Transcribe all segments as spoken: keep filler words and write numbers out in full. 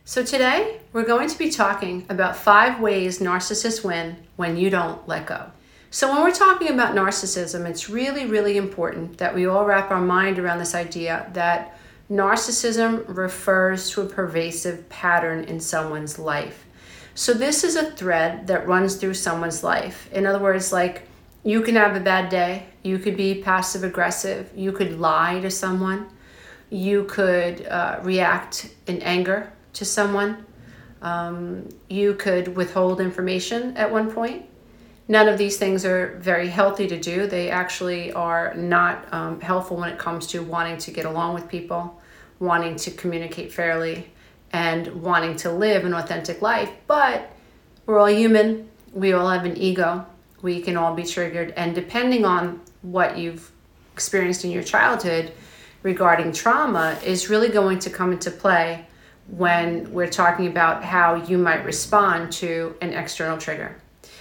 So today, we're going to be talking about five ways narcissists win when you don't let go. So when we're talking about narcissism, it's really, really important that we all wrap our mind around this idea that narcissism refers to a pervasive pattern in someone's life. So this is a thread that runs through someone's life. In other words, like you can have a bad day, you could be passive aggressive, you could lie to someone, you could uh, react in anger to someone. Um, you could withhold information at one point. None of these things are very healthy to do. They actually are not um, helpful when it comes to wanting to get along with people, wanting to communicate fairly, and wanting to live an authentic life. But we're all human. We all have an ego. We can all be triggered. And depending on what you've experienced in your childhood regarding trauma is really going to come into play when we're talking about how you might respond to an external trigger.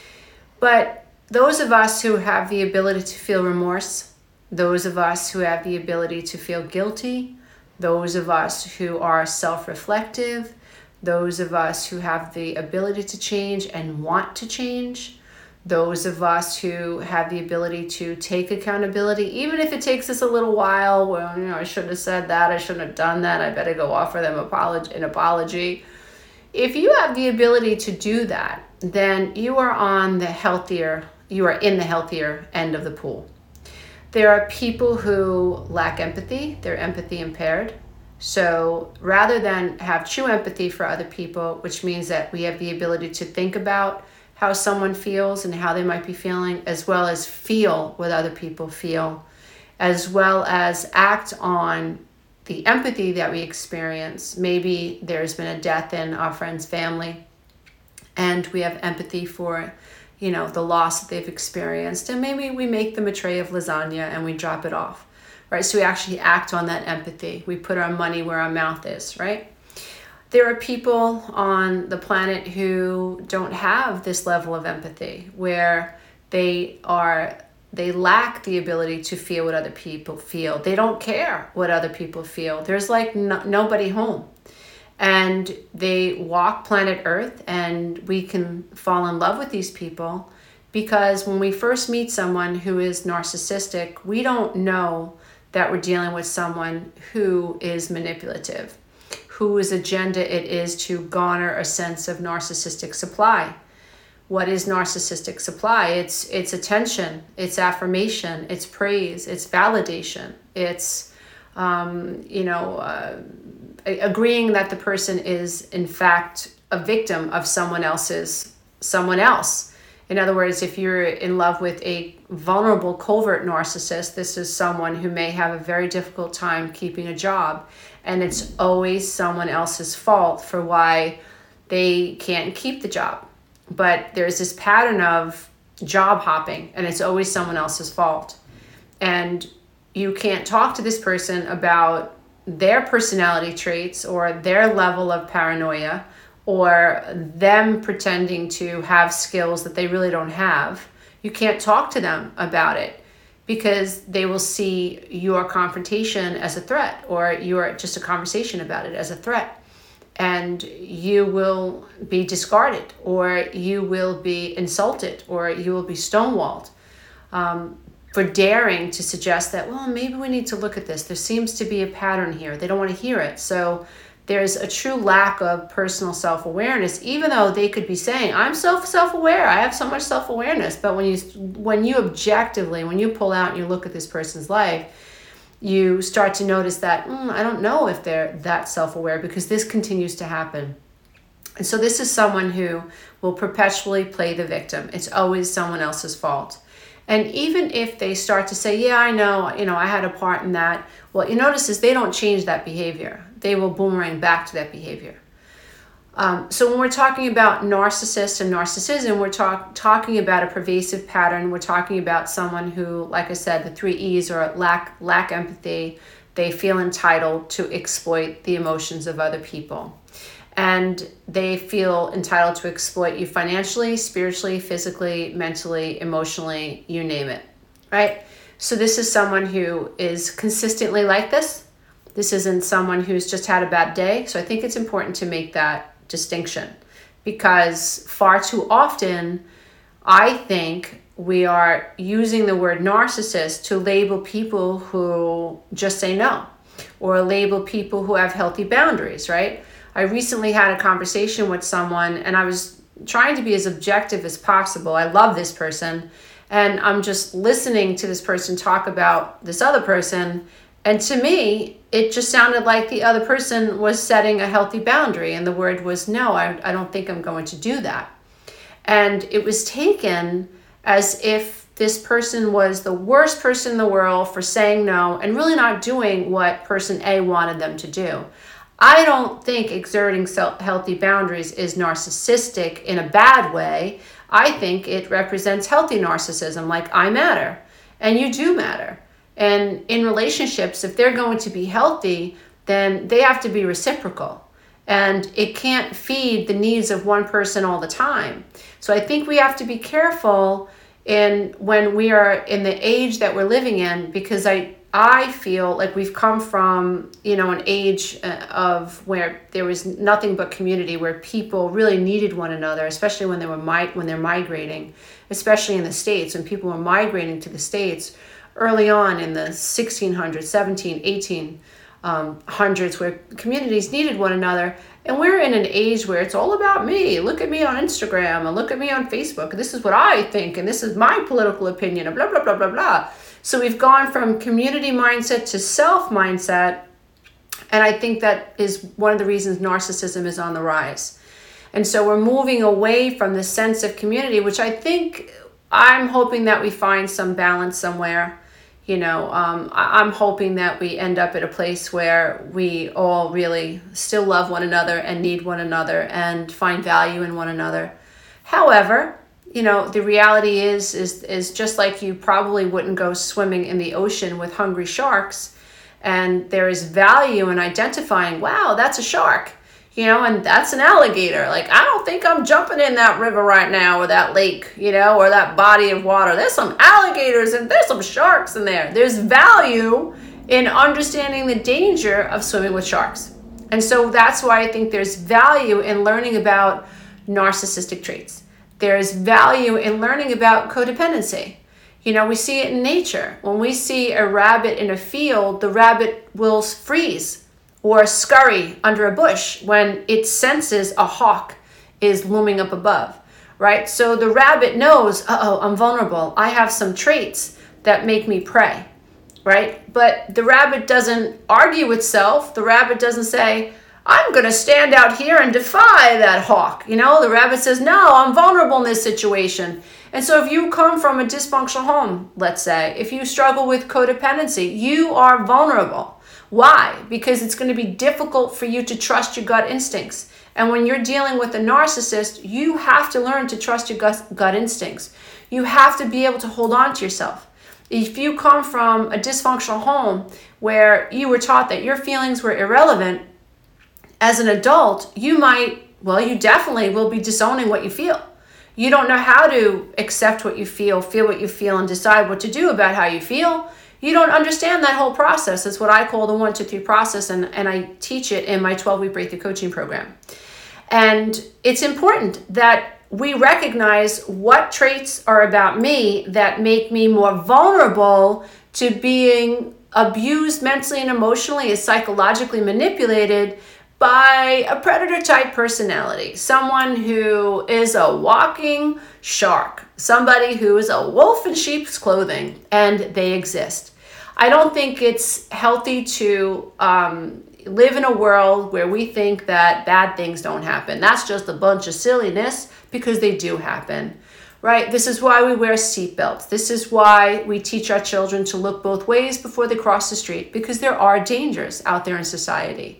But those of us who have the ability to feel remorse, those of us who have the ability to feel guilty, those of us who are self-reflective, those of us who have the ability to change and want to change, those of us who have the ability to take accountability, even if it takes us a little while, well, you know, I shouldn't have said that, I shouldn't have done that, I better go offer them apology, an apology. If you have the ability to do that, then you are on the healthier, you are in the healthier end of the pool. There are people who lack empathy, they're empathy impaired. So rather than have true empathy for other people, which means that we have the ability to think about how someone feels and how they might be feeling, as well as feel what other people feel, as well as act on the empathy that we experience. Maybe there's been a death in our friend's family and we have empathy for, you know, the loss that they've experienced. And maybe we make them a tray of lasagna and we drop it off, right? So we actually act on that empathy. We put our money where our mouth is, right? There are people on the planet who don't have this level of empathy, where they are they lack the ability to feel what other people feel. They don't care what other people feel. There's like no, nobody home. And they walk planet Earth, and we can fall in love with these people because when we first meet someone who is narcissistic, we don't know that we're dealing with someone who is manipulative, whose agenda it is to garner a sense of narcissistic supply. What is narcissistic supply? It's it's attention, it's affirmation, it's praise, it's validation, it's um, you know uh, agreeing that the person is in fact a victim of someone else's someone else. In other words, if you're in love with a vulnerable covert narcissist, this is someone who may have a very difficult time keeping a job, and it's always someone else's fault for why they can't keep the job. But there's this pattern of job hopping, and it's always someone else's fault. And you can't talk to this person about their personality traits or their level of paranoia or them pretending to have skills that they really don't have. You can't talk to them about it because they will see your confrontation as a threat, or your just a conversation about it as a threat. And you will be discarded, or you will be insulted, or you will be stonewalled um, for daring to suggest that, well, maybe we need to look at this. There seems to be a pattern here. They don't want to hear it. So there's a true lack of personal self-awareness, even though they could be saying, I'm self self-aware. I have so much self-awareness. But when you when you objectively, when you pull out and you look at this person's life, you start to notice that, mm, I don't know if they're that self-aware, because this continues to happen. And so this is someone who will perpetually play the victim. It's always someone else's fault. And even if they start to say, yeah, I know, you know, I had a part in that, what you notice is they don't change that behavior. They will boomerang back to that behavior. Um, so when we're talking about narcissists and narcissism, we're talk, talking about a pervasive pattern. We're talking about someone who, like I said, the three E's are lack, lack empathy. They feel entitled to exploit the emotions of other people. And they feel entitled to exploit you financially, spiritually, physically, mentally, emotionally, you name it, right? So this is someone who is consistently like this. This isn't someone who's just had a bad day. So I think it's important to make that distinction, because far too often, I think we are using the word narcissist to label people who just say no, or label people who have healthy boundaries, right? I recently had a conversation with someone, and I was trying to be as objective as possible. I love this person, and I'm just listening to this person talk about this other person. And to me, it just sounded like the other person was setting a healthy boundary, and the word was no, I, I don't think I'm going to do that. And it was taken as if this person was the worst person in the world for saying no and really not doing what person A wanted them to do. I don't think exerting healthy boundaries is narcissistic in a bad way. I think it represents healthy narcissism, like I matter and you do matter. And in relationships, if they're going to be healthy, then they have to be reciprocal. And it can't feed the needs of one person all the time. So I think we have to be careful in when we are in the age that we're living in, because I I feel like we've come from, you know, an age of where there was nothing but community, where people really needed one another, especially when they were mi- when they're migrating, especially in the States, when people were migrating to the States early on in the sixteen hundreds, seventeen, eighteen um, hundreds, where communities needed one another. And we're in an age where it's all about me. Look at me on Instagram and look at me on Facebook. This is what I think, and this is my political opinion, and blah, blah, blah, blah, blah. So we've gone from community mindset to self mindset. And I think that is one of the reasons narcissism is on the rise. And so we're moving away from the sense of community, which I think I'm hoping that we find some balance somewhere. You know, um, I- I'm hoping that we end up at a place where we all really still love one another and need one another and find value in one another. However, you know, the reality is, is, is just like you probably wouldn't go swimming in the ocean with hungry sharks. And there is value in identifying, wow, that's a shark. You know, and that's an alligator. Like, I don't think I'm jumping in that river right now, or that lake, you know, or that body of water. There's some alligators and there's some sharks in there. There's value in understanding the danger of swimming with sharks. And so that's why I think there's value in learning about narcissistic traits. There's value in learning about codependency. You know, we see it in nature. When we see a rabbit in a field, the rabbit will freeze or scurry under a bush when it senses a hawk is looming up above, right? So the rabbit knows, uh-oh, I'm vulnerable. I have some traits that make me prey, right? But the rabbit doesn't argue itself. The rabbit doesn't say, I'm going to stand out here and defy that hawk. You know, the rabbit says, no, I'm vulnerable in this situation. And so if you come from a dysfunctional home, let's say, if you struggle with codependency, you are vulnerable. Why? Because it's going to be difficult for you to trust your gut instincts. And when you're dealing with a narcissist, you have to learn to trust your gut, gut instincts. You have to be able to hold on to yourself. If you come from a dysfunctional home where you were taught that your feelings were irrelevant, as an adult, you might, well, you definitely will be disowning what you feel. You don't know how to accept what you feel, feel what you feel, and decide what to do about how you feel. You don't understand that whole process. It's what I call the one, two, three process, and, and I teach it in my twelve-week breakthrough coaching program. And it's important that we recognize what traits are about me that make me more vulnerable to being abused mentally and emotionally, and psychologically manipulated by a predator-type personality, someone who is a walking shark, somebody who is a wolf in sheep's clothing, and they exist. I don't think it's healthy to um, live in a world where we think that bad things don't happen. That's just a bunch of silliness, because they do happen, right? This is why we wear seatbelts. This is why we teach our children to look both ways before they cross the street, because there are dangers out there in society.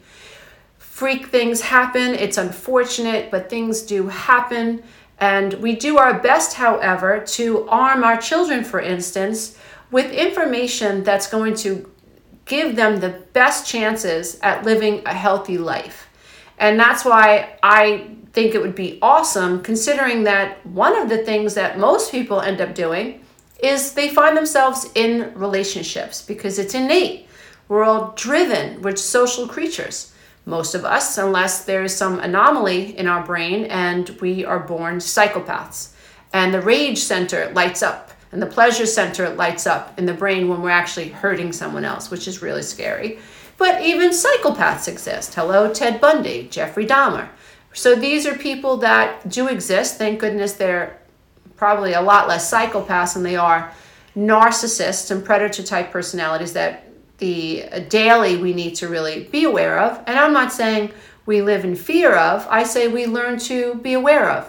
Freak things happen. It's unfortunate, but things do happen. And we do our best, however, to arm our children, for instance, with information that's going to give them the best chances at living a healthy life. And that's why I think it would be awesome, considering that one of the things that most people end up doing is they find themselves in relationships because it's innate. We're all driven. We're social creatures. Most of us, unless there's some anomaly in our brain and we are born psychopaths. And the rage center lights up and the pleasure center lights up in the brain when we're actually hurting someone else, which is really scary. But even psychopaths exist. Hello, Ted Bundy, Jeffrey Dahmer. So these are people that do exist. Thank goodness they're probably a lot less psychopaths than they are narcissists and predator type personalities that the uh, daily we need to really be aware of. And I'm not saying we live in fear of, I say we learn to be aware of.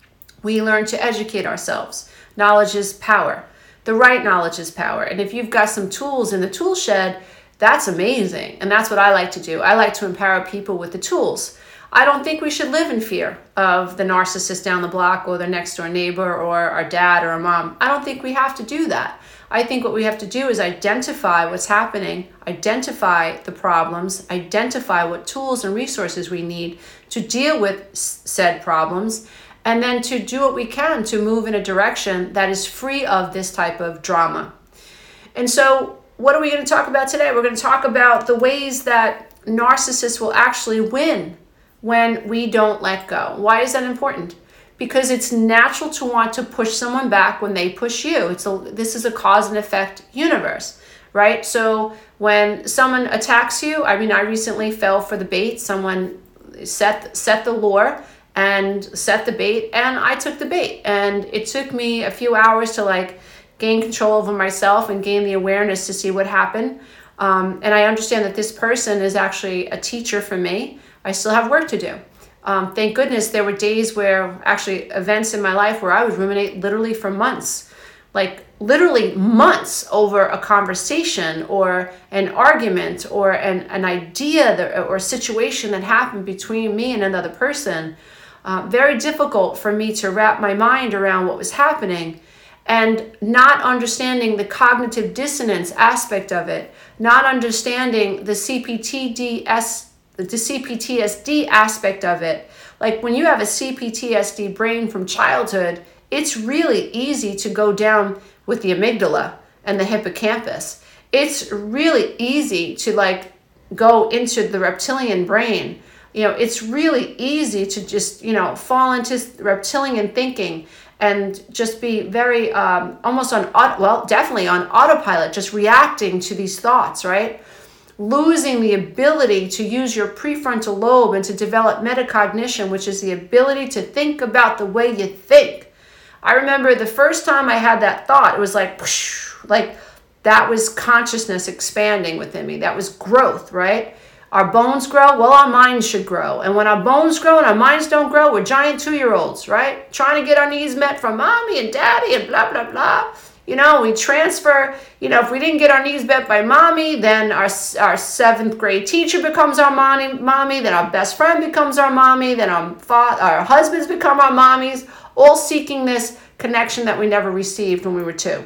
We learn to educate ourselves. Knowledge is power. The right knowledge is power. And if you've got some tools in the tool shed, that's amazing. And that's what I like to do. I like to empower people with the tools. I don't think we should live in fear of the narcissist down the block or the next door neighbor or our dad or our mom. I don't think we have to do that. I think what we have to do is identify what's happening, identify the problems, identify what tools and resources we need to deal with said problems, and then to do what we can to move in a direction that is free of this type of drama. And so what are we going to talk about today? We're going to talk about the ways that narcissists will actually win when we don't let go. Why is that important? Because it's natural to want to push someone back when they push you. It's a, this is a cause and effect universe, right? So when someone attacks you, I mean, I recently fell for the bait. Someone set set the lure and set the bait, and I took the bait. And it took me a few hours to like gain control over myself and gain the awareness to see what happened. Um, and I understand that this person is actually a teacher for me. I still have work to do. Um, thank goodness there were days where, actually events in my life where I would ruminate literally for months, like literally months over a conversation or an argument or an, an idea that, or a situation that happened between me and another person. Uh, very difficult for me to wrap my mind around what was happening, and not understanding the cognitive dissonance aspect of it, not understanding the C P T D S the C P T S D aspect of it. Like when you have a C P T S D brain from childhood, it's really easy to go down with the amygdala and the hippocampus. It's really easy to like go into the reptilian brain. You know, it's really easy to just, you know, fall into reptilian thinking and just be very um, almost on, well, definitely on autopilot, just reacting to these thoughts, right? Losing the ability to use your prefrontal lobe and to develop metacognition, which is the ability to think about the way you think. I remember the first time I had that thought, it was like, whoosh, like that was consciousness expanding within me. That was growth, right? Our bones grow, well, our minds should grow. And when our bones grow and our minds don't grow, we're giant two-year-olds, right? Trying to get our needs met from mommy and daddy and blah, blah, blah. You know, we transfer, you know, if we didn't get our needs met by mommy, then our our seventh grade teacher becomes our mommy, mommy, then our best friend becomes our mommy, then our, fa- our husbands become our mommies, all seeking this connection that we never received when we were two.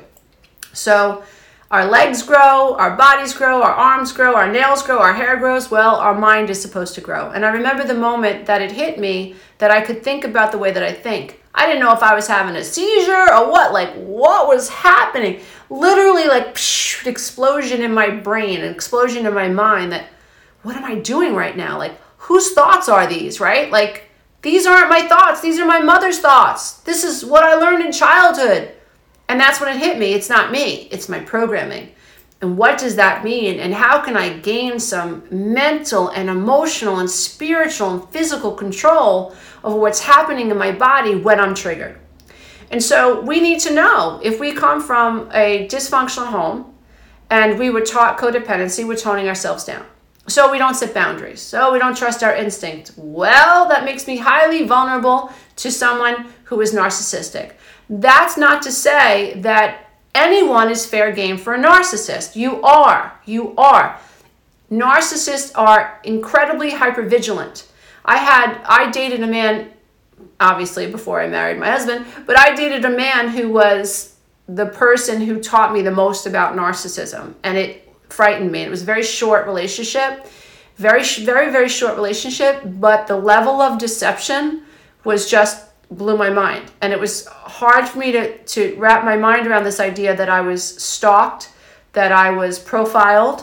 So our legs grow, our bodies grow, our arms grow, our nails grow, our hair grows. Well, our mind is supposed to grow. And I remember the moment that it hit me that I could think about the way that I think. I didn't know if I was having a seizure or what, like what was happening. Literally like psh, explosion in my brain, an explosion in my mind that, what am I doing right now? Like whose thoughts are these, right? Like these aren't my thoughts. These are my mother's thoughts. This is what I learned in childhood. And that's when it hit me. It's not me, it's my programming. And what does that mean? And how can I gain some mental and emotional and spiritual and physical control over what's happening in my body when I'm triggered? And so we need to know, if we come from a dysfunctional home and we were taught codependency, we're toning ourselves down. So we don't set boundaries. So we don't trust our instinct. Well, that makes me highly vulnerable to someone who is narcissistic. That's not to say that anyone is fair game for a narcissist. You are. You are. Narcissists are incredibly hypervigilant. I had, I dated a man, obviously before I married my husband, but I dated a man who was the person who taught me the most about narcissism. And it frightened me. It was a very short relationship, very, very, very short relationship, but the level of deception was just blew my mind. And it was hard for me to, to wrap my mind around this idea that I was stalked, that I was profiled,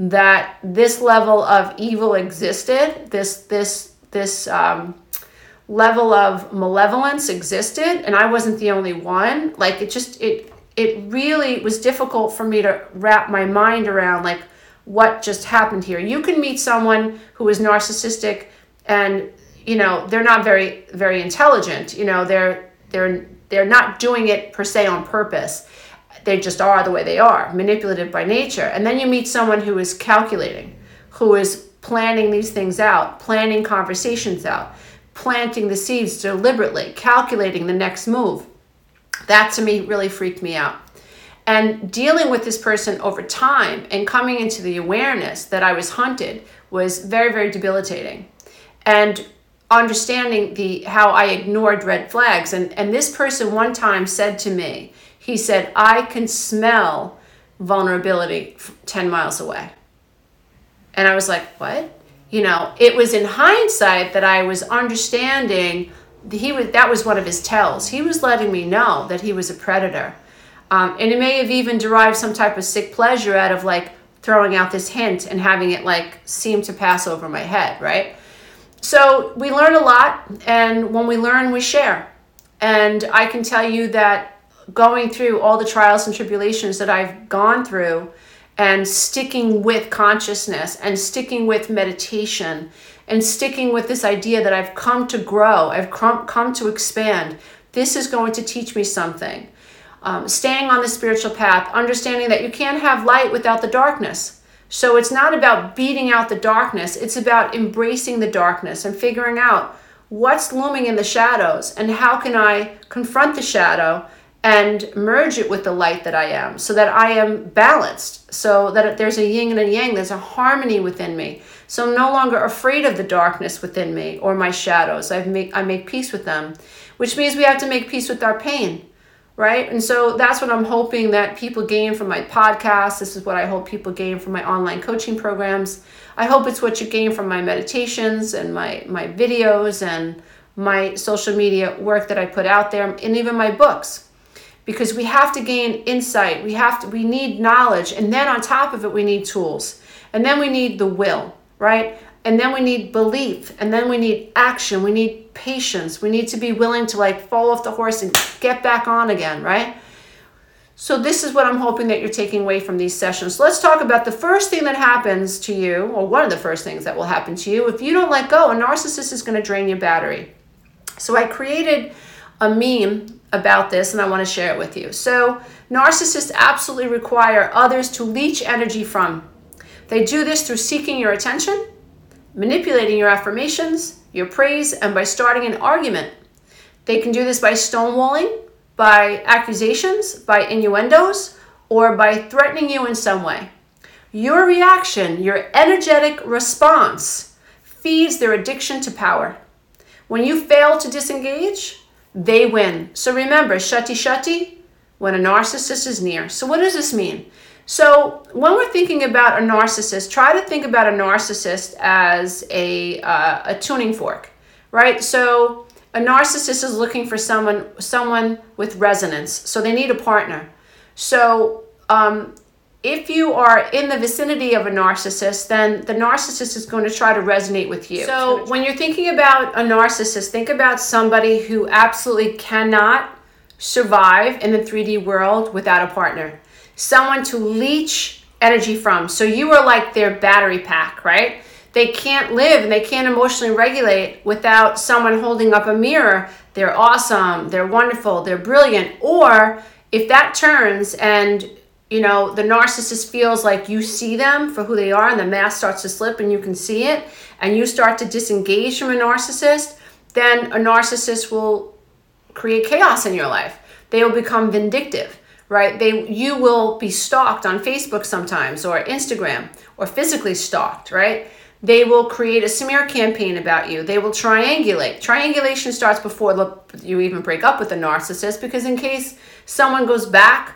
that this level of evil existed, this this this um, level of malevolence existed, and I wasn't the only one. Like it just it it really was difficult for me to wrap my mind around like what just happened here. You can meet someone who is narcissistic, and you know they're not very very intelligent. You know they're they're they're not doing it per se on purpose. They just are the way they are, manipulative by nature. And then you meet someone who is calculating, who is planning these things out, planning conversations out, planting the seeds deliberately, calculating the next move. That to me really freaked me out. And dealing with this person over time and coming into the awareness that I was hunted was very, very debilitating. And understanding the how I ignored red flags. And, and this person one time said to me, he said, I can smell vulnerability ten miles away. And I was like, what? You know, it was in hindsight that I was understanding he was that was one of his tells. He was letting me know that he was a predator. Um, and it may have even derived some type of sick pleasure out of like throwing out this hint and having it like seem to pass over my head, right? So we learn a lot, and when we learn, we share. And I can tell you that going through all the trials and tribulations that I've gone through and sticking with consciousness and sticking with meditation and sticking with this idea that I've come to grow, I've come, come to expand, this is going to teach me something. Um, staying on the spiritual path, understanding that you can't have light without the darkness. So it's not about beating out the darkness, it's about embracing the darkness and figuring out what's looming in the shadows and how can I confront the shadow and merge it with the light that I am, so that I am balanced, so that there's a yin and a yang, there's a harmony within me. So I'm no longer afraid of the darkness within me or my shadows. I make, I make peace with them, which means we have to make peace with our pain, right? And so that's what I'm hoping that people gain from my podcast. This is what I hope people gain from my online coaching programs. I hope it's what you gain from my meditations and my, my videos and my social media work that I put out there, and even my books. Because we have to gain insight, we have to, we need knowledge, and then on top of it, we need tools. And then we need the will, right? And then we need belief, and then we need action, we need patience, we need to be willing to like fall off the horse and get back on again, right? So this is what I'm hoping that you're taking away from these sessions. So let's talk about the first thing that happens to you, or one of the first things that will happen to you. If you don't let go, a narcissist is going to drain your battery. So I created a meme about this, and I want to share it with you. So narcissists absolutely require others to leech energy from. They do this through seeking your attention, manipulating your affirmations, your praise, and by starting an argument. They can do this by stonewalling, by accusations, by innuendos, or by threatening you in some way. Your reaction, your energetic response, feeds their addiction to power. When you fail to disengage, they win. So remember, shati shati, when a narcissist is near. So what does this mean? So when we're thinking about a narcissist, try to think about a narcissist as a, uh, a tuning fork, right? So a narcissist is looking for someone, someone with resonance. So they need a partner. So um, if you are in the vicinity of a narcissist, then the narcissist is going to try to resonate with you. So when you're thinking about a narcissist, think about somebody who absolutely cannot survive in the three D world without a partner. Someone to leech energy from. So you are like their battery pack, right? They can't live and they can't emotionally regulate without someone holding up a mirror. They're awesome, they're wonderful, they're brilliant. Or if that turns and you know, the narcissist feels like you see them for who they are and the mask starts to slip and you can see it, and you start to disengage from a narcissist, then a narcissist will create chaos in your life. They will become vindictive, right? They, you will be stalked on Facebook sometimes, or Instagram, or physically stalked, right? They will create a smear campaign about you. They will triangulate. Triangulation starts before you even break up with a narcissist, because in case someone goes back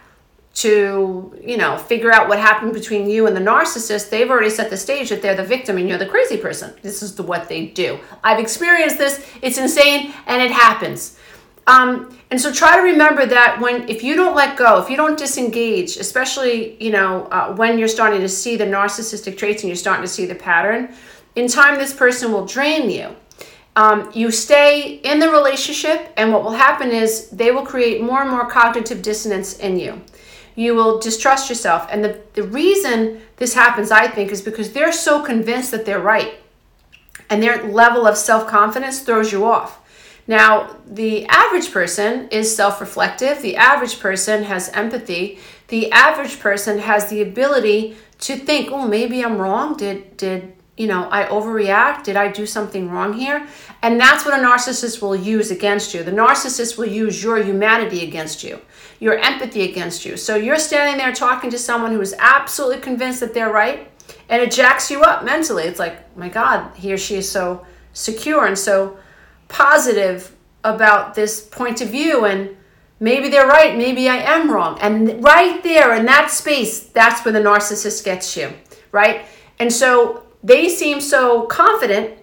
to, you know, figure out what happened between you and the narcissist, they've already set the stage that they're the victim and you're the crazy person. This is the, what they do. I've experienced this. It's insane, and it happens. Um, and so try to remember that when, if you don't let go, if you don't disengage, especially, you know, uh, when you're starting to see the narcissistic traits and you're starting to see the pattern, in time, this person will drain you. Um, you stay in the relationship, and what will happen is they will create more and more cognitive dissonance in you. You will distrust yourself. And the, the reason this happens, I think, is because they're so convinced that they're right. And their level of self-confidence throws you off. Now, the average person is self-reflective. The average person has empathy. The average person has the ability to think, oh, maybe I'm wrong. Did, did you know, I overreact? Did I do something wrong here? And that's what a narcissist will use against you. The narcissist will use your humanity against you, your empathy against you. So you're standing there talking to someone who is absolutely convinced that they're right, and it jacks you up mentally. It's like, my God, he or she is so secure and so positive about this point of view, and maybe they're right, maybe I am wrong. And right there in that space, that's where the narcissist gets you, right? And so they seem so confident.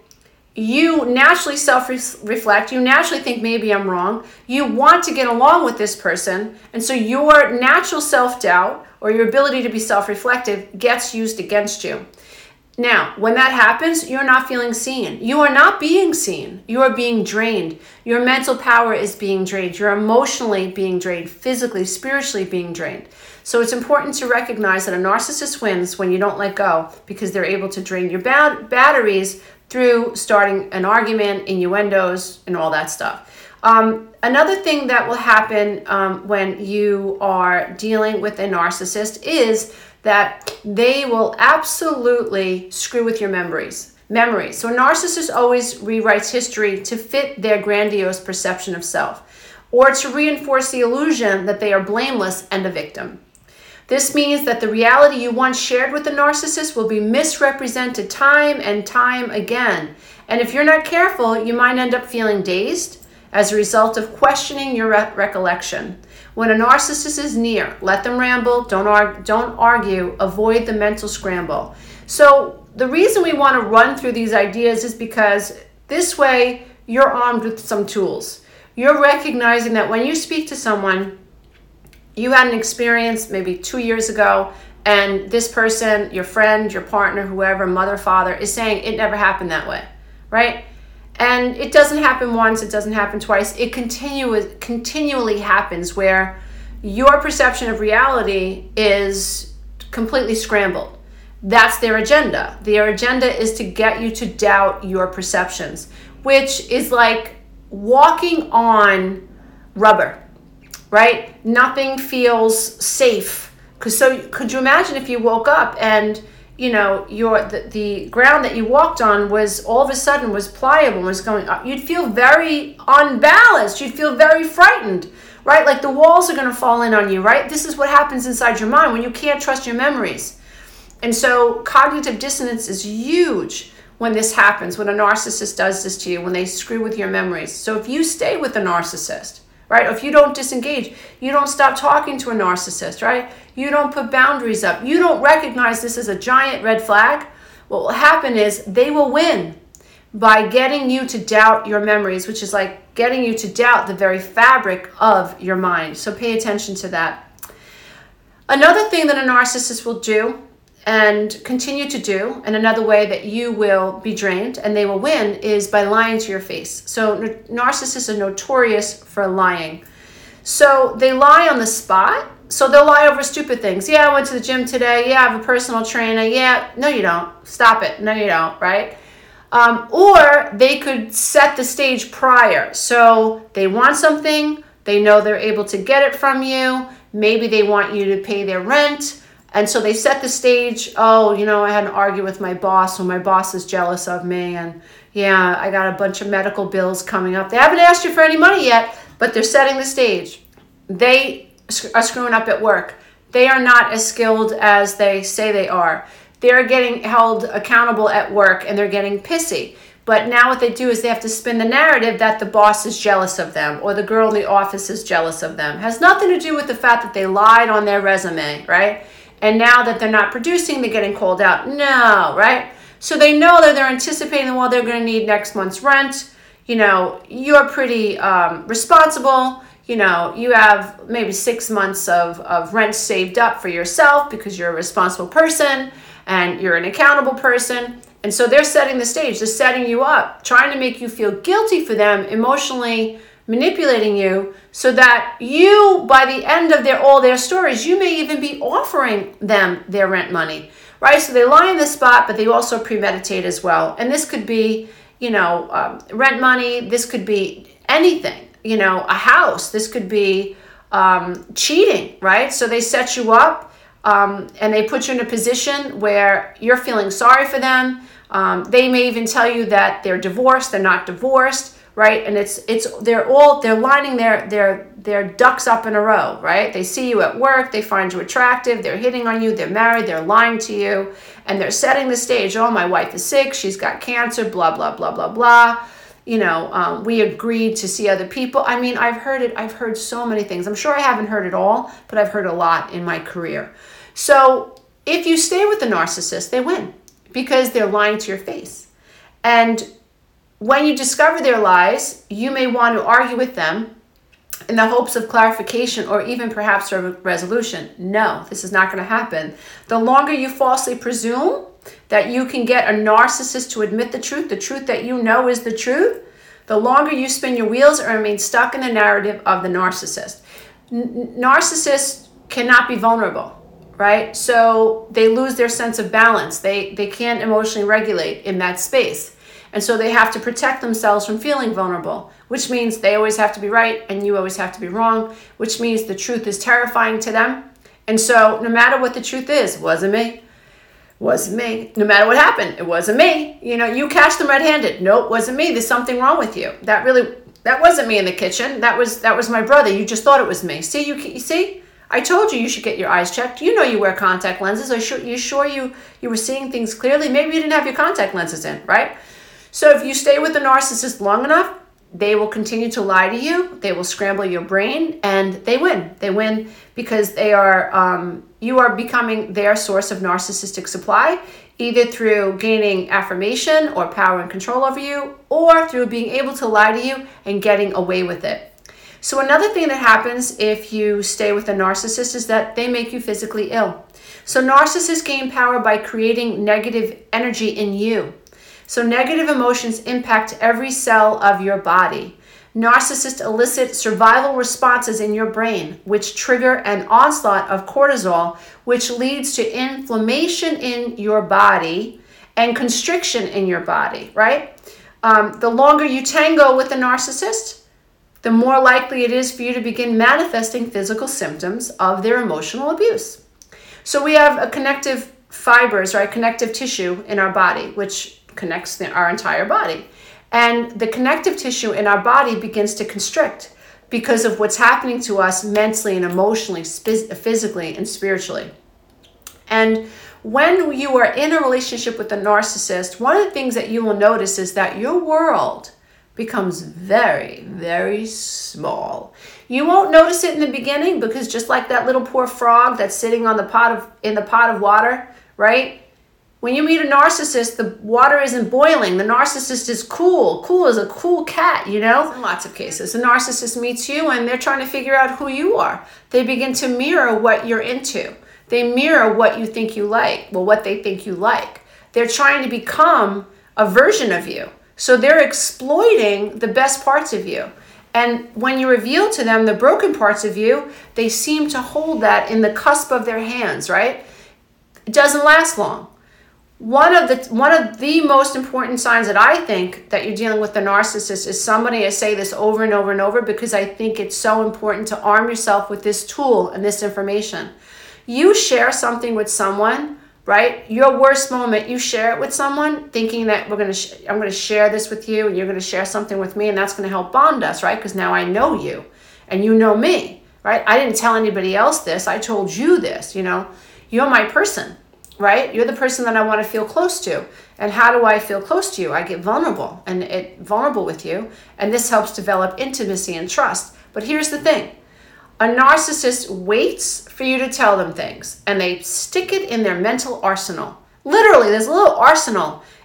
You naturally self-reflect. You naturally think, maybe I'm wrong. You want to get along with this person. And so your natural self-doubt or your ability to be self-reflective gets used against you. Now, when that happens, you're not feeling seen. You are not being seen. You are being drained. Your mental power is being drained. You're emotionally being drained, physically, spiritually being drained. So it's important to recognize that a narcissist wins when you don't let go, because they're able to drain your bat- batteries through starting an argument, innuendos, and all that stuff. Um, another thing that will happen um, when you are dealing with a narcissist is that they will absolutely screw with your memories. Memories. So a narcissist always rewrites history to fit their grandiose perception of self, or to reinforce the illusion that they are blameless and a victim. This means that the reality you once shared with the narcissist will be misrepresented time and time again. And if you're not careful, you might end up feeling dazed as a result of questioning your re- recollection. When a narcissist is near, let them ramble, don't, arg- don't argue, avoid the mental scramble. So the reason we want to run through these ideas is because this way you're armed with some tools. You're recognizing that when you speak to someone, you had an experience maybe two years ago, and this person, your friend, your partner, whoever, mother, father, is saying it never happened that way, right? And it doesn't happen once, it doesn't happen twice. It continue, continually happens where your perception of reality is completely scrambled. That's their agenda. Their agenda is to get you to doubt your perceptions, which is like walking on rubber, right? Nothing feels safe. Cause so could you imagine if you woke up and you know, your the, the ground that you walked on was all of a sudden was pliable and was going up? You'd feel very unbalanced. You'd feel very frightened, right? Like the walls are going to fall in on you, right? This is what happens inside your mind when you can't trust your memories. And so cognitive dissonance is huge when this happens, when a narcissist does this to you, when they screw with your memories. So if you stay with a narcissist, right? Or if you don't disengage, you don't stop talking to a narcissist, right? You don't put boundaries up. You don't recognize this as a giant red flag. What will happen is they will win by getting you to doubt your memories, which is like getting you to doubt the very fabric of your mind. So pay attention to that. Another thing that a narcissist will do and continue to do, and another way that you will be drained and they will win, is by lying to your face. So narcissists are notorious for lying. So they lie on the spot. So they'll lie over stupid things. Yeah, I went to the gym today. Yeah, I have a personal trainer. Yeah, no, you don't. Stop it. No, you don't, right? Um, or they could set the stage prior. So they want something. They know they're able to get it from you. Maybe they want you to pay their rent. And so they set the stage. Oh, you know, I had an argument with my boss, or my boss is jealous of me. And yeah, I got a bunch of medical bills coming up. They haven't asked you for any money yet, but they're setting the stage. They are screwing up at work. They are not as skilled as they say they are. They're getting held accountable at work and they're getting pissy. But now what they do is they have to spin the narrative that the boss is jealous of them or the girl in the office is jealous of them. It has nothing to do with the fact that they lied on their resume, right? And now that they're not producing, they're getting called out. No, right? So they know that they're anticipating, well, they're going to need next month's rent. you know, you're pretty um, responsible. You know, you have maybe six months of, of rent saved up for yourself because you're a responsible person and you're an accountable person. And so they're setting the stage, they're setting you up, trying to make you feel guilty for them, emotionally manipulating you so that you, by the end of their all their stories, you may even be offering them their rent money, right? So they lie in the spot, but they also premeditate as well. And this could be, you know, um, rent money. This could be anything, you know, a house. This could be um, cheating, right? So they set you up um, and they put you in a position where you're feeling sorry for them. Um, they may even tell you that they're divorced, they're not divorced, right? And it's it's they're all they're lining their their their ducks up in a row, right? They see you at work, they find you attractive, they're hitting on you, they're married, they're lying to you, and they're setting the stage. Oh, my wife is sick, she's got cancer, blah blah blah blah blah. You know, um, we agreed to see other people. I mean, I've heard it. I've heard so many things. I'm sure I haven't heard it all, but I've heard a lot in my career. So if you stay with the narcissist, they win because they're lying to your face. And when you discover their lies, you may want to argue with them in the hopes of clarification or even perhaps a resolution. No, this is not going to happen. The longer you falsely presume that you can get a narcissist to admit the truth, the truth that you know is the truth, the longer you spin your wheels or remain stuck in the narrative of the narcissist. N- narcissists cannot be vulnerable, right? So they lose their sense of balance. They, they can't emotionally regulate in that space. And so they have to protect themselves from feeling vulnerable, which means they always have to be right and you always have to be wrong, which means the truth is terrifying to them. And so no matter what the truth is, wasn't me, wasn't me. No matter what happened, it wasn't me. You know, you catch them red-handed. Nope, wasn't me. There's something wrong with you. That really, that wasn't me in the kitchen. That was that was my brother. You just thought it was me. See, you, you see? I told you you should get your eyes checked. You know you wear contact lenses. Are you sure you, sure you, you were seeing things clearly? Maybe you didn't have your contact lenses in, right? So if you stay with the narcissist long enough, they will continue to lie to you. They will scramble your brain, and they win. They win because they are um, you are becoming their source of narcissistic supply, either through gaining affirmation or power and control over you, or through being able to lie to you and getting away with it. So another thing that happens if you stay with a narcissist is that they make you physically ill. So narcissists gain power by creating negative energy in you. So negative emotions impact every cell of your body. Narcissists elicit survival responses in your brain, which trigger an onslaught of cortisol, which leads to inflammation in your body and constriction in your body, right? Um, the longer you tango with a narcissist, the more likely it is for you to begin manifesting physical symptoms of their emotional abuse. So we have a connective fibers, right, connective tissue in our body, which connects the, our entire body. And the connective tissue in our body begins to constrict because of what's happening to us mentally and emotionally, sp- physically and spiritually. And when you are in a relationship with a narcissist, one of the things that you will notice is that your world becomes very, very small. You won't notice it in the beginning because just like that little poor frog that's sitting on the pot of in the pot of water, right? When you meet a narcissist, the water isn't boiling. The narcissist is cool. Cool as a cool cat, you know? In lots of cases, the narcissist meets you and they're trying to figure out who you are. They begin to mirror what you're into. They mirror what you think you like, well, what they think you like. They're trying to become a version of you. So they're exploiting the best parts of you. And when you reveal to them the broken parts of you, they seem to hold that in the cusp of their hands, right? It doesn't last long. One of the one of the most important signs that I think that you're dealing with the narcissist is somebody, I say this over and over and over because I think it's so important to arm yourself with this tool and this information. You share something with someone, right? Your worst moment, you share it with someone thinking that we're going to sh- I'm going to share this with you and you're going to share something with me and that's going to help bond us, right? Because now I know you and you know me, right? I didn't tell anybody else this. I told you this, you know. You're my person. Right? You're the person that I want to feel close to. And how do I feel close to you? I get vulnerable and it vulnerable with you. And this helps develop intimacy and trust. But here's the thing. A narcissist waits for you to tell them things and they stick it in their mental arsenal. Literally, there's a little arsenal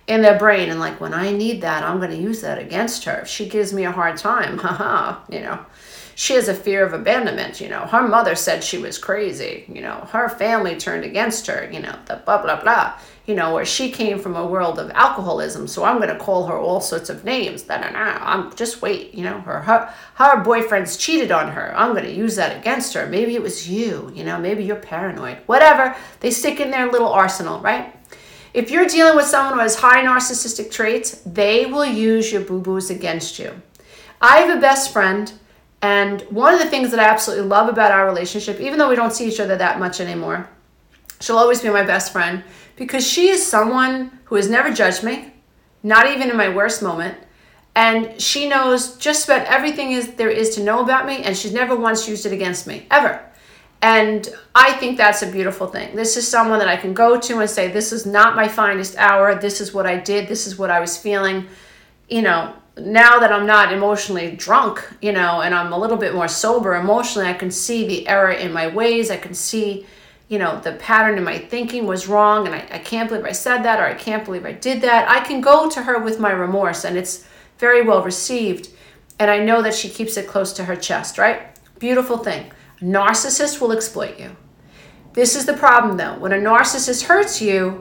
in their brain. And like, when I need that, I'm going to use that against her. If she gives me a hard time, haha, you know, she has a fear of abandonment. You know, her mother said she was crazy. You know, her family turned against her, you know, the blah, blah, blah, you know, where she came from a world of alcoholism. So I'm going to call her all sorts of names. That I'm just wait, you know, her, her, her boyfriend's cheated on her. I'm going to use that against her. Maybe it was you, you know, maybe you're paranoid, whatever. They stick in their little arsenal, right? If you're dealing with someone who has high narcissistic traits, they will use your boo-boos against you. I have a best friend, and one of the things that I absolutely love about our relationship, even though we don't see each other that much anymore, she'll always be my best friend because she is someone who has never judged me, not even in my worst moment. And she knows just about everything is there is to know about me, and she's never once used it against me, ever. And I think that's a beautiful thing. This is someone that I can go to and say, this is not my finest hour. This is what I did. This is what I was feeling. You know, now that I'm not emotionally drunk, you know, and I'm a little bit more sober emotionally, I can see the error in my ways. I can see, you know, the pattern in my thinking was wrong. And I, I can't believe I said that, or I can't believe I did that. I can go to her with my remorse, and it's very well received. And I know that she keeps it close to her chest, right? Beautiful thing. A narcissist will exploit you. This is the problem though. When a narcissist hurts you,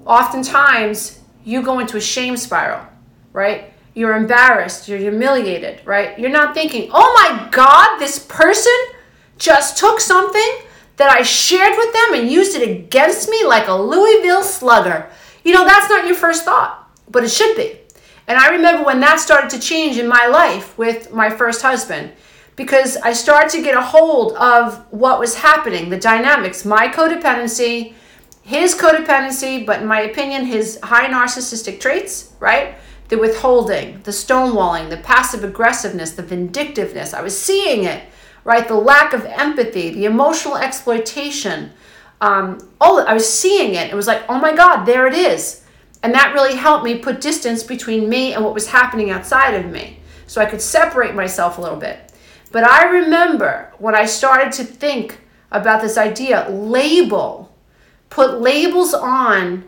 oftentimes you go into a shame spiral, right? You're embarrassed, you're humiliated, right? You're not thinking, oh my God, this person just took something that I shared with them and used it against me like a Louisville slugger. You know, that's not your first thought, but it should be. And I remember when that started to change in my life with my first husband, because I started to get a hold of what was happening, the dynamics, my codependency, his codependency, but in my opinion, his high narcissistic traits, right? The withholding, the stonewalling, the passive aggressiveness, the vindictiveness. I was seeing it, right? The lack of empathy, the emotional exploitation. Um, all I was seeing it. It was like, oh my God, there it is. And that really helped me put distance between me and what was happening outside of me, so I could separate myself a little bit. But I remember when I started to think about this idea, label, put labels on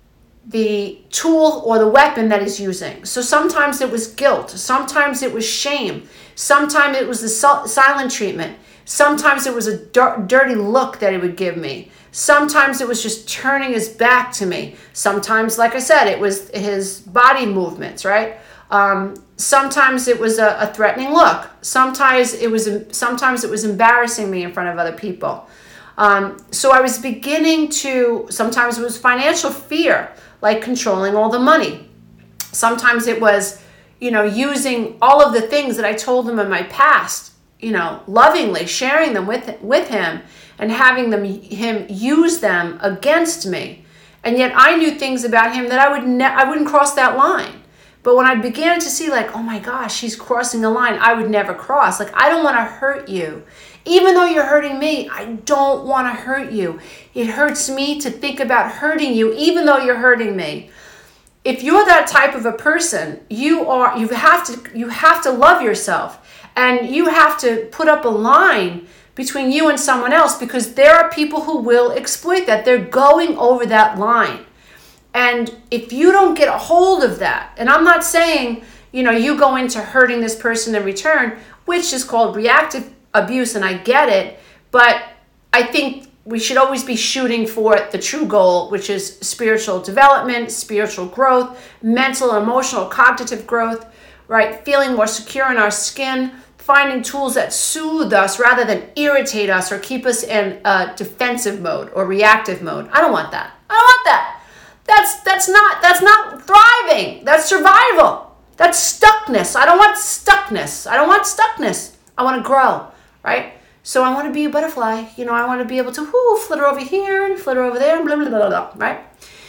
the tool or the weapon that he's using. So sometimes it was guilt. Sometimes it was shame. Sometimes it was the silent treatment. Sometimes it was a dirty look that he would give me. Sometimes it was just turning his back to me. Sometimes, like I said, it was his body movements, right? Um, sometimes it was a, a threatening look. Sometimes it was sometimes it was embarrassing me in front of other people. Um, so I was beginning to, sometimes it was financial fear, like controlling all the money. Sometimes it was, you know, using all of the things that I told him in my past, you know, lovingly sharing them with with him and having them him use them against me. And yet I knew things about him that I would ne- I wouldn't cross that line. But when I began to see like, oh my gosh, she's crossing a line I would never cross. Like, I don't want to hurt you. Even though you're hurting me, I don't want to hurt you. It hurts me to think about hurting you, even though you're hurting me. If you're that type of a person, you are you have to you have to love yourself, and you have to put up a line between you and someone else, because there are people who will exploit that. They're going over that line. And if you don't get a hold of that, and I'm not saying, you know, you go into hurting this person in return, which is called reactive abuse, and I get it, but I think we should always be shooting for the true goal, which is spiritual development, spiritual growth, mental, emotional, cognitive growth, right? Feeling more secure in our skin, finding tools that soothe us rather than irritate us or keep us in a defensive mode or reactive mode. I don't want that. I don't want that. That's that's not that's not thriving. That's survival. That's stuckness. I don't want stuckness. I don't want stuckness. I want to grow, right? So I want to be a butterfly. You know, I want to be able to whoo, flitter over here and flitter over there and blah, blah, blah, blah, right?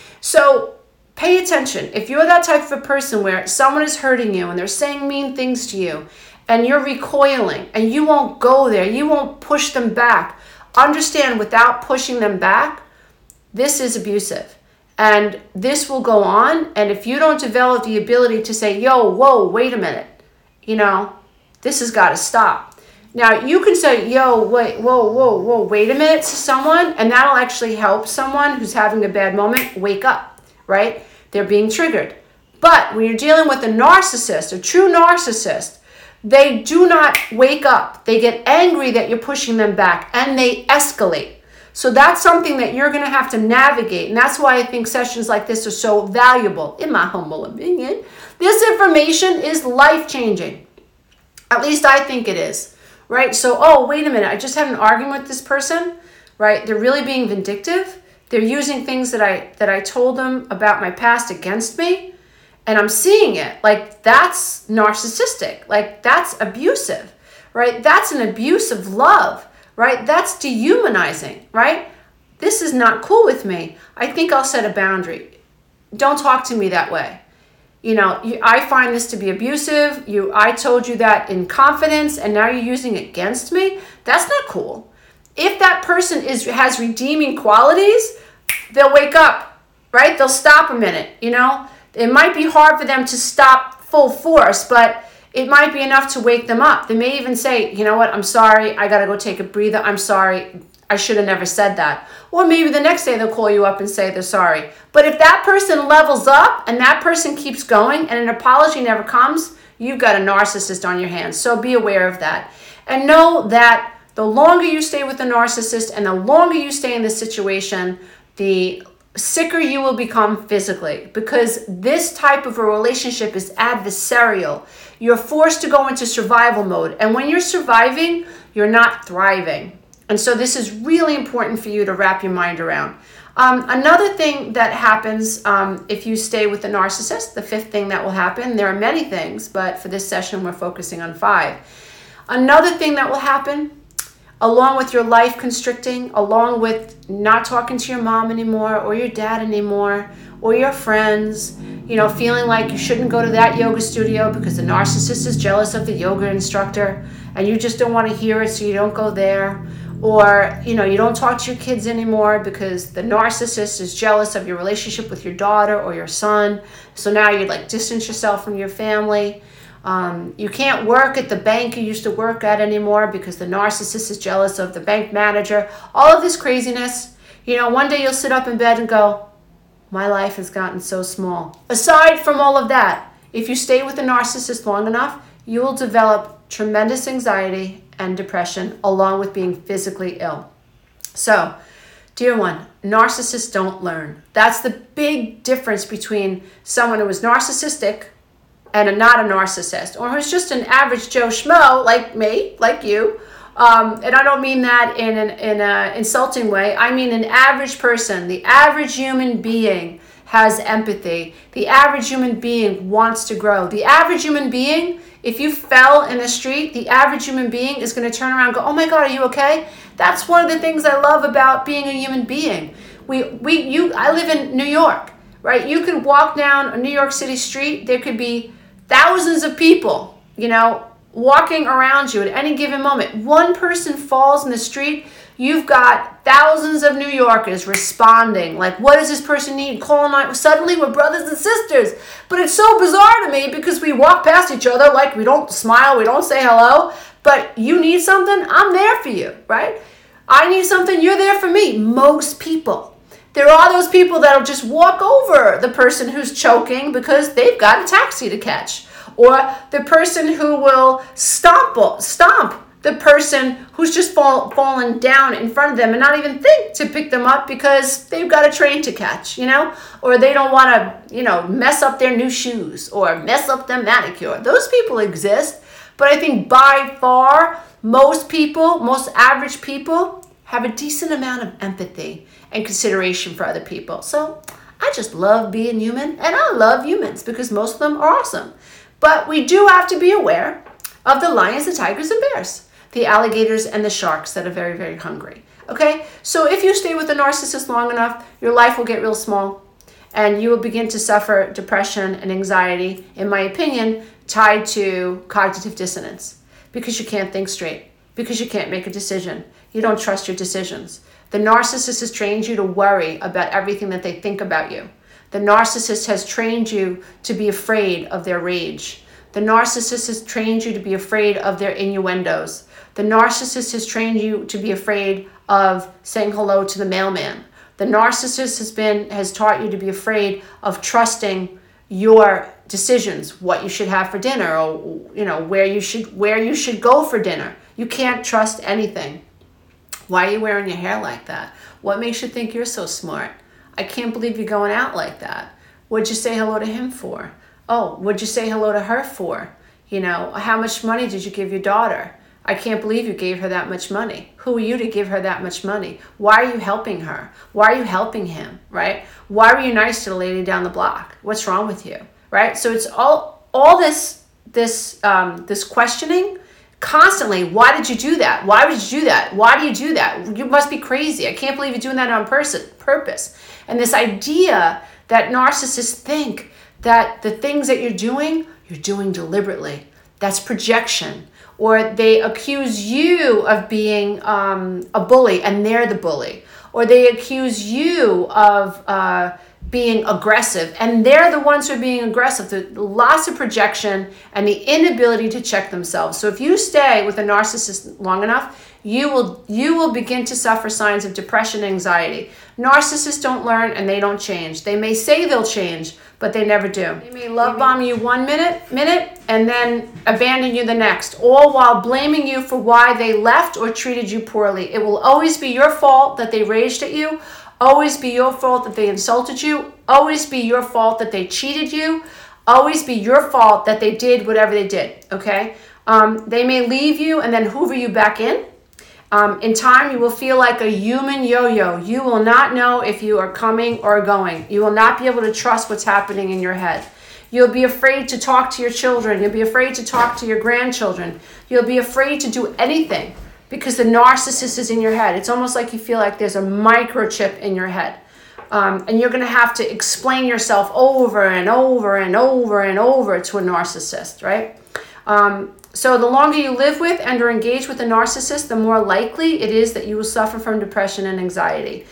So pay attention. If you're that type of a person where someone is hurting you and they're saying mean things to you and you're recoiling and you won't go there, you won't push them back, understand without pushing them back, this is abusive. And this will go on. And if you don't develop the ability to say, yo, whoa, wait a minute, you know, this has got to stop. Now, you can say, yo, wait, whoa, whoa, whoa, wait a minute to someone, and that'll actually help someone who's having a bad moment wake up, right? They're being triggered. But when you're dealing with a narcissist, a true narcissist, they do not wake up. They get angry that you're pushing them back, and they escalate. So that's something that you're going to have to navigate. And that's why I think sessions like this are so valuable, in my humble opinion. This information is life-changing. At least I think it is, right? So, oh, wait a minute. I just had an argument with this person, right? They're really being vindictive. They're using things that I that I told them about my past against me. And I'm seeing it. Like, that's narcissistic. Like, that's abusive, right? That's an abuse of love, right? That's dehumanizing, right? This is not cool with me. I think I'll set a boundary. Don't talk to me that way. You know, you, I find this to be abusive. You, I told you that in confidence, and now you're using it against me. That's not cool. If that person is has redeeming qualities, they'll wake up, right? They'll stop a minute, you know? It might be hard for them to stop full force, but it might be enough to wake them up. They may even say, you know what, I'm sorry, I gotta go take a breather. I'm sorry, I should have never said that. Or maybe the next day they'll call you up and say they're sorry. But if that person levels up and that person keeps going and an apology never comes, you've got a narcissist on your hands. So be aware of that. And know that the longer you stay with the narcissist and the longer you stay in this situation, the sicker you will become physically, because this type of a relationship is adversarial. You're forced to go into survival mode. And when you're surviving, you're not thriving. And so this is really important for you to wrap your mind around. Um, another thing that happens um, if you stay with the narcissist, the fifth thing that will happen, there are many things, but for this session, we're focusing on five. Another thing that will happen, along with your life constricting, along with not talking to your mom anymore or your dad anymore or your friends, you know, feeling like you shouldn't go to that yoga studio because the narcissist is jealous of the yoga instructor and you just don't want to hear it, so you don't go there. Or, you know, you don't talk to your kids anymore because the narcissist is jealous of your relationship with your daughter or your son. So now you like distance yourself from your family. Um, you can't work at the bank you used to work at anymore because the narcissist is jealous of the bank manager. All of this craziness. You know, one day you'll sit up in bed and go, my life has gotten so small. Aside from all of that, if you stay with the narcissist long enough, you will develop tremendous anxiety and depression along with being physically ill. So, dear one, narcissists don't learn. That's the big difference between someone who is narcissistic and a, not a narcissist, or who's just an average Joe Schmo like me, like you. Um, and I don't mean that in an in a insulting way. I mean an average person. The average human being has empathy. The average human being wants to grow. The average human being, if you fell in the street, the average human being is going to turn around and go, oh my God, are you okay? That's one of the things I love about being a human being. We, we, you, I live in New York, right? You could walk down a New York City street. There could be thousands of people, you know, walking around you at any given moment. One person falls in the street, you've got thousands of New Yorkers responding. Like, what does this person need? Calling out. Suddenly, we're brothers and sisters. But it's so bizarre to me because we walk past each other like we don't smile, we don't say hello. But you need something, I'm there for you, right? I need something, you're there for me. Most people. There are those people that'll just walk over the person who's choking because they've got a taxi to catch. Or the person who will stomp, stomp the person who's just fall, fallen down in front of them and not even think to pick them up because they've got a train to catch, you know? Or they don't want to, you know, mess up their new shoes or mess up their manicure. Those people exist. But I think by far, most people, most average people have a decent amount of empathy and consideration for other people. So I just love being human, and I love humans because most of them are awesome. But we do have to be aware of the lions, the tigers, and bears, the alligators, and the sharks that are very, very hungry. Okay? So if you stay with a narcissist long enough, your life will get real small, and you will begin to suffer depression and anxiety, in my opinion, tied to cognitive dissonance, because you can't think straight, because you can't make a decision. You don't trust your decisions. The narcissist has trained you to worry about everything that they think about you. The narcissist has trained you to be afraid of their rage. The narcissist has trained you to be afraid of their innuendos. The narcissist has trained you to be afraid of saying hello to the mailman. The narcissist has been has taught you to be afraid of trusting your decisions, what you should have for dinner, or you know where you should where you should go for dinner. You can't trust anything. Why are you wearing your hair like that? What makes you think you're so smart? I can't believe you're going out like that. What'd you say hello to him for? Oh, what'd you say hello to her for? You know, how much money did you give your daughter? I can't believe you gave her that much money. Who are you to give her that much money? Why are you helping her? Why are you helping him, right? Why were you nice to the lady down the block? What's wrong with you, right? So it's all all this this um, this questioning constantly. Why did you do that? Why would you do that? Why do you do that? You must be crazy. I can't believe you're doing that on pers- purpose. And this idea that narcissists think that the things that you're doing, you're doing deliberately. That's projection. Or they accuse you of being um, a bully and they're the bully. Or they accuse you of uh, being aggressive and they're the ones who are being aggressive. The lots of projection and the inability to check themselves. So if you stay with a narcissist long enough, you will you will begin to suffer signs of depression and anxiety. Narcissists don't learn and they don't change. They may say they'll change, but they never do. They may love bomb you one minute, minute and then abandon you the next, all while blaming you for why they left or treated you poorly. It will always be your fault that they raged at you, always be your fault that they insulted you, always be your fault that they cheated you, always be your fault that they did whatever they did, okay? Um, they may leave you and then hoover you back in. Um, in time, you will feel like a human yo-yo. You will not know if you are coming or going. You will not be able to trust what's happening in your head. You'll be afraid to talk to your children. You'll be afraid to talk to your grandchildren. You'll be afraid to do anything because the narcissist is in your head. It's almost like you feel like there's a microchip in your head. Um, and you're going to have to explain yourself over and over and over and over to a narcissist, right? Um, So the longer you live with and or engage with a narcissist, the more likely it is that you will suffer from depression and anxiety.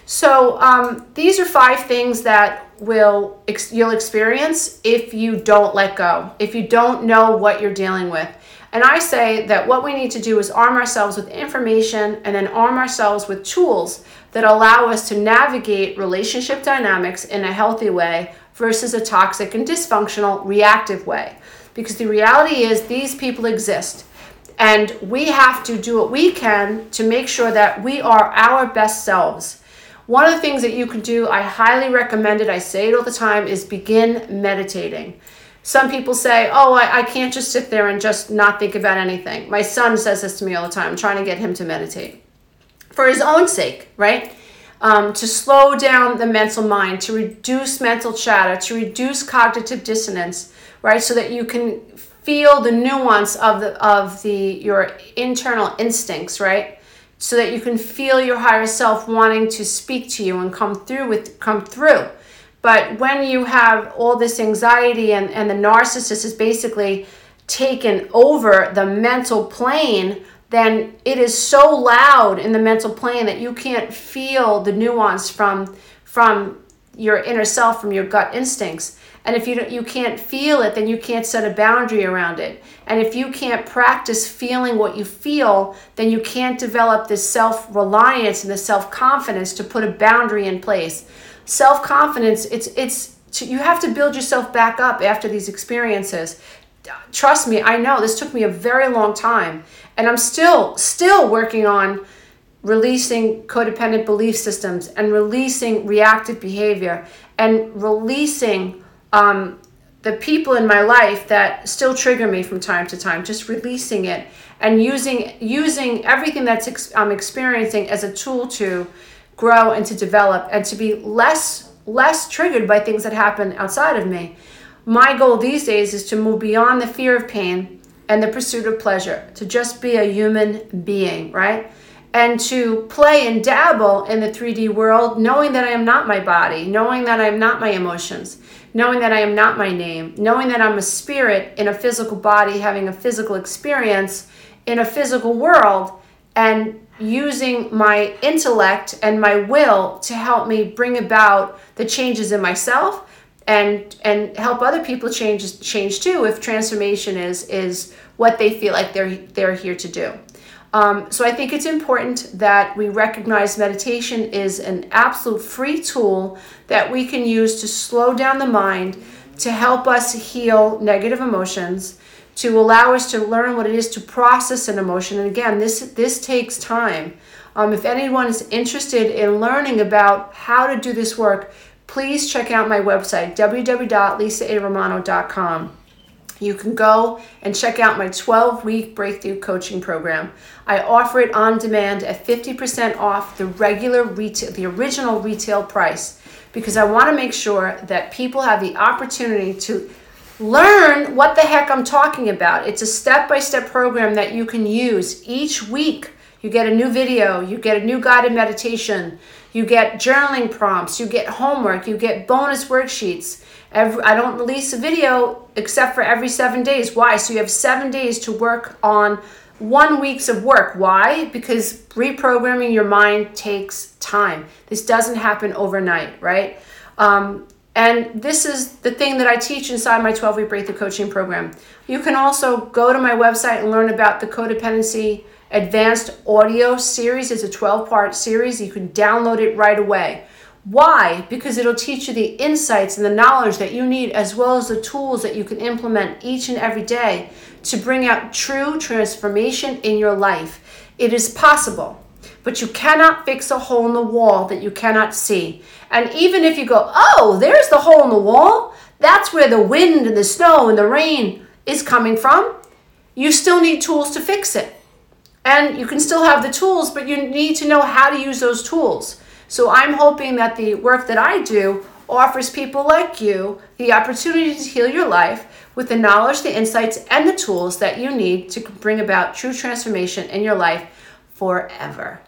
So um, these are five things that will ex- you'll experience if you don't let go, if you don't know what you're dealing with. And I say that what we need to do is arm ourselves with information and then arm ourselves with tools that allow us to navigate relationship dynamics in a healthy way versus a toxic and dysfunctional reactive way. Because the reality is these people exist and we have to do what we can to make sure that we are our best selves. One of the things that you can do, I highly recommend it, I say it all the time, is begin meditating. Some people say, oh, I, I can't just sit there and just not think about anything. My son says this to me all the time. I'm trying to get him to meditate. For his own sake, right? Um, to slow down the mental mind, to reduce mental chatter, to reduce cognitive dissonance, right? So that you can feel the nuance of the of the your internal instincts, right? So that you can feel your higher self wanting to speak to you and come through with come through. But when you have all this anxiety and, and the narcissist is basically taken over the mental plane, then it is so loud in the mental plane that you can't feel the nuance from from your inner self, from your gut instincts. And if you don't, you can't feel it, then you can't set a boundary around it. And if you can't practice feeling what you feel, then you can't develop this self-reliance and the self-confidence to put a boundary in place. Self-confidence, it's it's you have to build yourself back up after these experiences. Trust me, I know this took me a very long time, and I'm still still working on releasing codependent belief systems and releasing reactive behavior and releasing Um, the people in my life that still trigger me from time to time, just releasing it and using using everything that's ex- I'm experiencing as a tool to grow and to develop and to be less less triggered by things that happen outside of me. My goal these days is to move beyond the fear of pain and the pursuit of pleasure, to just be a human being, right? And to play and dabble in the three D world, knowing that I am not my body, knowing that I am not my emotions, knowing that I am not my name, knowing that I'm a spirit in a physical body, having a physical experience in a physical world, and using my intellect and my will to help me bring about the changes in myself and and help other people change change too if transformation is is what they feel like they're they're here to do. Um, so I think it's important that we recognize meditation is an absolute free tool that we can use to slow down the mind, to help us heal negative emotions, to allow us to learn what it is to process an emotion. And again, this this takes time. Um, if anyone is interested in learning about how to do this work, please check out my website, w w w dot lisa a romano dot com. You can go and check out my twelve-week breakthrough coaching program. I offer it on demand at fifty percent off the regular retail, the original retail price, because I want to make sure that people have the opportunity to learn what the heck I'm talking about. It's a step-by-step program that you can use each week. You get a new video, you get a new guided meditation, you get journaling prompts, you get homework, you get bonus worksheets. Every, I don't release a video except for every seven days. Why? So you have seven days to work on one week's of work. Why? Because reprogramming your mind takes time. This doesn't happen overnight, right? Um, and this is the thing that I teach inside my twelve-week breakthrough coaching program. You can also go to my website and learn about the Codependency Advanced Audio Series. It's a twelve-part series. You can download it right away. Why? Because it'll teach you the insights and the knowledge that you need, as well as the tools that you can implement each and every day to bring out true transformation in your life. It is possible, but you cannot fix a hole in the wall that you cannot see. And even if you go, oh, there's the hole in the wall, that's where the wind and the snow and the rain is coming from, you still need tools to fix it. And you can still have the tools, but you need to know how to use those tools. So I'm hoping that the work that I do offers people like you the opportunity to heal your life with the knowledge, the insights, and the tools that you need to bring about true transformation in your life forever.